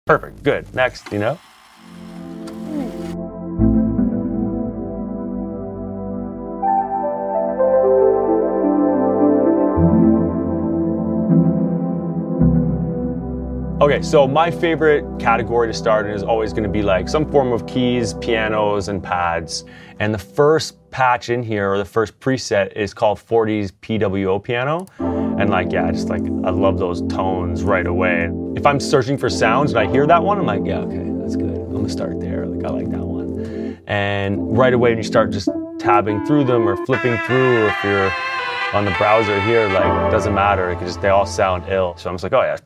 Perfect, good. Next, you know? Okay, so my favorite category to start in is always going to be like some form of keys, pianos, and pads. And the first patch in here, or the first preset, is called 40s PWO piano. And like, yeah, I love those tones right away. If I'm searching for sounds and I hear that one, I'm like, yeah, okay, that's good. I'm gonna start there. Like, I like that one. And right away, when you start just tabbing through them or flipping through, or if you're on the browser here, like, it doesn't matter. They all sound ill. So I'm just like, oh yeah,